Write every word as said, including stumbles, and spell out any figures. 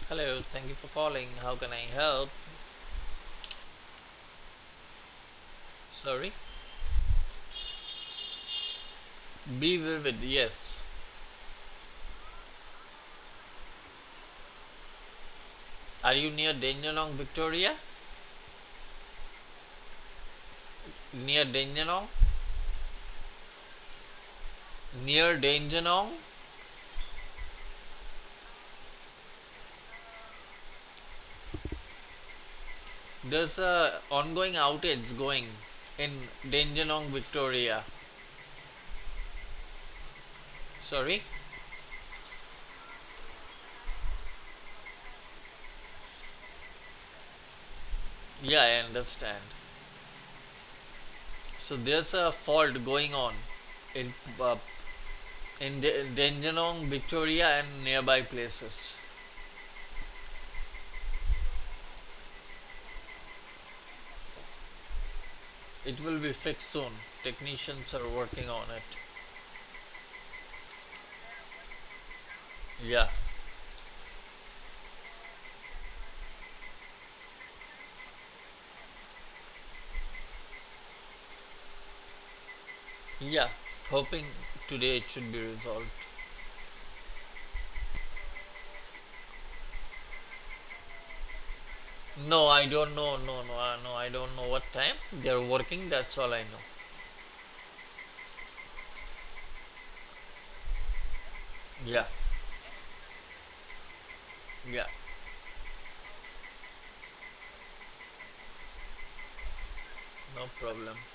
Hello, thank you for calling. How can I help? Sorry? Be vivid, yes. Are you near Dandenong, Victoria? Near Dandenong? Near Dandenong? There's a ongoing outage going in Dandenong, Victoria. Sorry? Yeah, I understand. So there's a fault going on in uh, in D- Dandenong, Victoria, and nearby places. It will be fixed soon. Technicians are working on it. Yeah, yeah. Hoping today it should be resolved. No, I don't know. No, no, uh, no. I don't know what time they're working. That's all I know. Yeah, yeah. No problem.